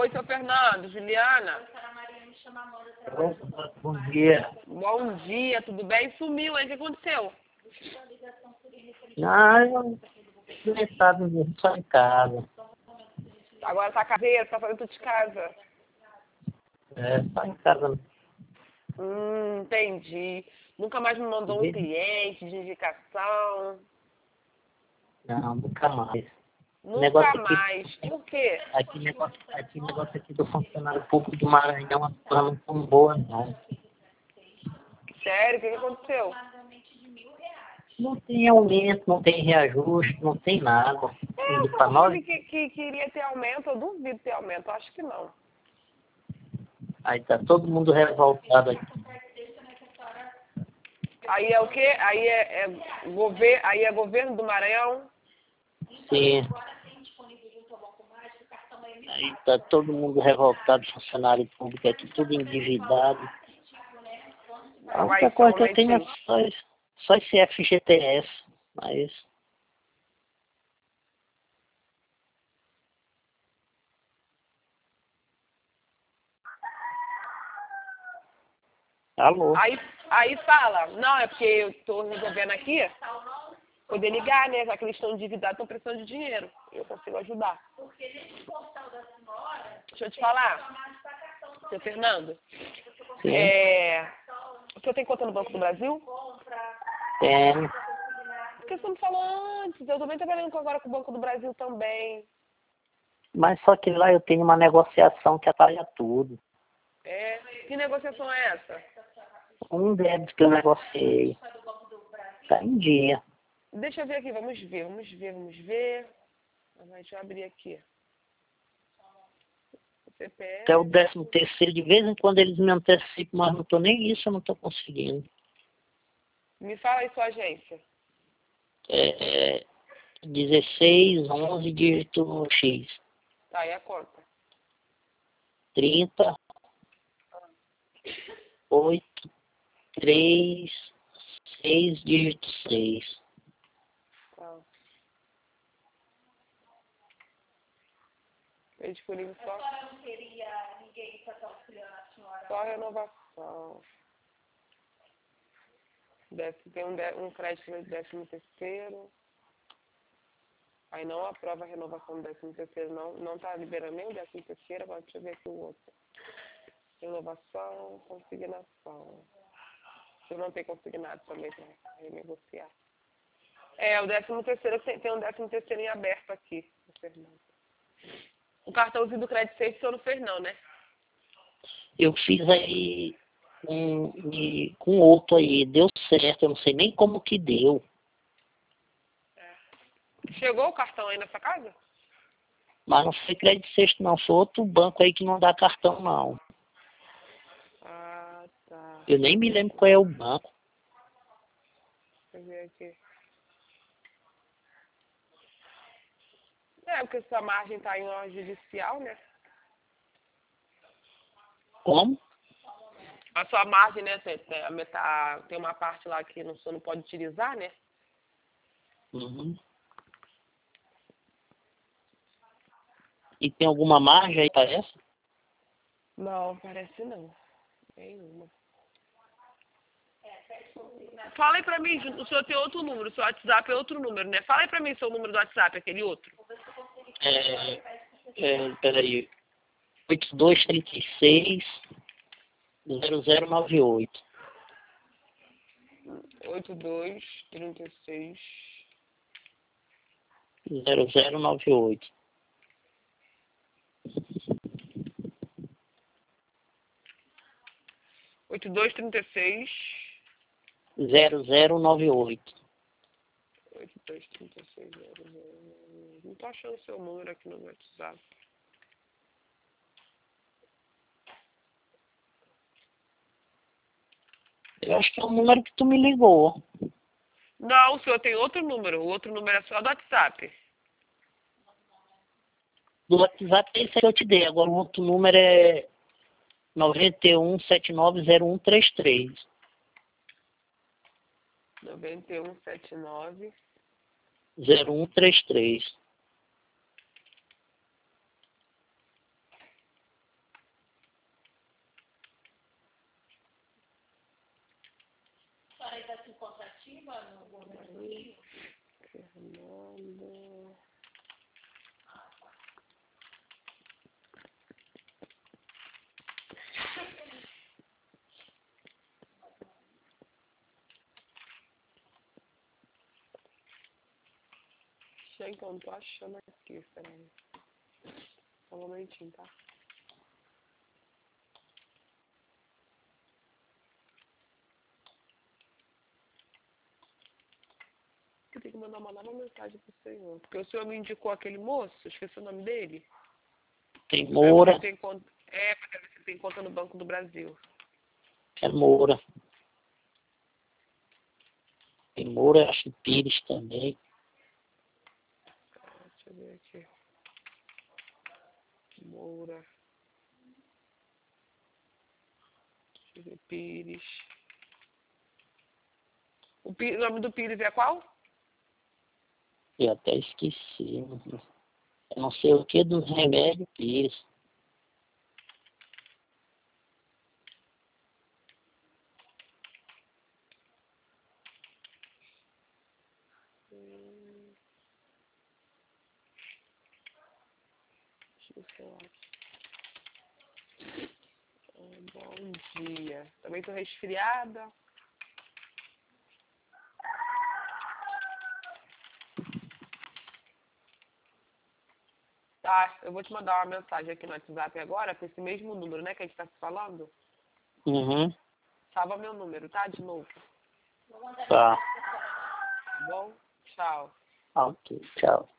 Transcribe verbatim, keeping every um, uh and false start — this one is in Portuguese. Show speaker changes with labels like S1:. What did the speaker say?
S1: Oi, seu Fernando, Juliana.
S2: Opa, bom dia.
S1: Bom dia, tudo bem? Sumiu, hein? O que aconteceu?
S2: Não, eu não estava só em casa.
S1: Agora tá caseiro, tá fazendo tudo de casa.
S2: É, só em casa.
S1: Hum, entendi. Nunca mais me mandou um cliente de indicação.
S2: Não, nunca mais.
S1: Nunca
S2: Negócio aqui,
S1: mais. Por quê?
S2: aqui, negócio, aqui, negócio aqui do funcionário público do Maranhão, as coisas não são boas, não.
S1: Sério, o que que aconteceu?
S2: Não tem aumento, não tem reajuste, não tem nada.
S1: É,
S2: E
S1: você
S2: para
S1: falou
S2: nós,
S1: que, que, que queria ter aumento, eu duvido ter aumento, eu acho que não.
S2: aí tá todo mundo revoltado aqui.
S1: Aí é o quê? Aí é, é, gover aí é governo do Maranhão?
S2: Sim. Aí tá todo mundo revoltado, funcionário público aqui, tudo endividado. A
S1: Não,
S2: única
S1: aí só
S2: coisa
S1: um
S2: que eu tenho é
S1: momentinho.
S2: só, esse- só esse F G T S. Mas, alô?
S1: Aí, aí fala, não, é porque eu tô resolvendo aqui, poder ligar, né? Já que eles estão endividados, estão precisando de dinheiro. Eu consigo ajudar. Deixa eu te falar, seu Fernando.
S2: Sim,
S1: É, o senhor tem conta no Banco do Brasil?
S2: tem.
S1: Porque você me falou antes, eu também trabalhando com- agora com o Banco do Brasil também.
S2: Mas só que lá eu tenho uma negociação que atrapalha tudo.
S1: É, que negociação é essa?
S2: Um débito que eu negociei. Tá em dia.
S1: Deixa eu ver aqui, vamos ver, vamos ver, vamos ver. Ah, deixa eu abrir aqui. O
S2: Até o
S1: C P F.
S2: décimo terceiro, de vez em quando eles me antecipam, mas não tô nem isso, eu não tô conseguindo.
S1: Me fala aí sua agência.
S2: É, dezesseis, onze, dígito X.
S1: Tá, aí a conta.
S2: trinta, oito, três, seis, dígito seis.
S1: Tá. Eu disponível só. Só renovação. Décimo, tem um, dé- um crédito no décimo terceiro. Aí não aprova a renovação do décimo terceiro, não, não tá liberando nem o décimo terceiro, agora deixa eu ver aqui o outro. Renovação, consignação. Eu não tenho consignado também para renegociar. É, o décimo terceiro, tem, tem um décimo terceiro em aberto aqui, no Fernando. O cartãozinho do crédito safe só no Fernão, né?
S2: Eu fiz aí um, e- com outro aí, deu certo, eu não sei nem como que deu.
S1: Chegou o cartão aí nessa casa?
S2: Mas não foi crédito sexto não, foi outro banco aí que não dá cartão não.
S1: Ah, tá.
S2: Eu nem me lembro qual é o banco.
S1: Deixa eu ver aqui. É, porque sua margem tá em ordem judicial, né?
S2: Como?
S1: A sua margem, né? Tem, tem, a meta, tem uma parte lá que não, você não pode utilizar, né?
S2: Uhum. E tem alguma margem aí para essa?
S1: Não, parece não. Nenhuma. Fala aí pra mim, o senhor tem outro número, o seu WhatsApp é outro número, né? Fala aí pra mim seu número do WhatsApp, aquele outro.
S2: É, é, peraí, oito dois três seis, zero zero nove oito.
S1: oito dois, trinta e seis.
S2: zero zero nove oito.
S1: oito dois, trinta e seis.
S2: zero zero nove oito.
S1: oito dois, trinta e seis, zero zero. Não tô achando seu número aqui no meu WhatsApp.
S2: Eu acho que é o número que tu me ligou.
S1: Não, o senhor tem outro número. O outro número é só do WhatsApp.
S2: Do WhatsApp é esse que eu te dei. Agora o outro número é nove um sete nove zero um três três.
S1: nove um sete nove.
S2: zero um três três.
S3: ainda se encontra ativa no governo do Rio?
S1: Fernando. Gente, eu não tô achando aqui, peraí. Só um momentinho, tá? Eu tenho que mandar uma nova mensagem pro senhor. Porque o senhor me indicou aquele moço, esqueci o nome dele.
S2: Tem
S1: Pra ver
S2: Moura,
S1: se tem conta. É, pra ver se tem conta no Banco do Brasil.
S2: é Moura. Tem Moura, acho que Pires também.
S1: Deixa eu ver aqui. Moura. Deixa eu ver, Pires. O, Pires, o nome do Pires é qual?
S2: Eu até esqueci. Eu não sei o que do remédio Pires.
S1: Hum, deixa eu ver se eu acho. Ah, bom dia. Também tô resfriada. Tá, eu vou te mandar uma mensagem aqui no WhatsApp agora, com esse mesmo número, né, que a gente tá se falando.
S2: Uhum.
S1: Salva meu número, tá? De novo.
S2: Tá.
S1: Tá bom? Tchau.
S2: Ok, tchau.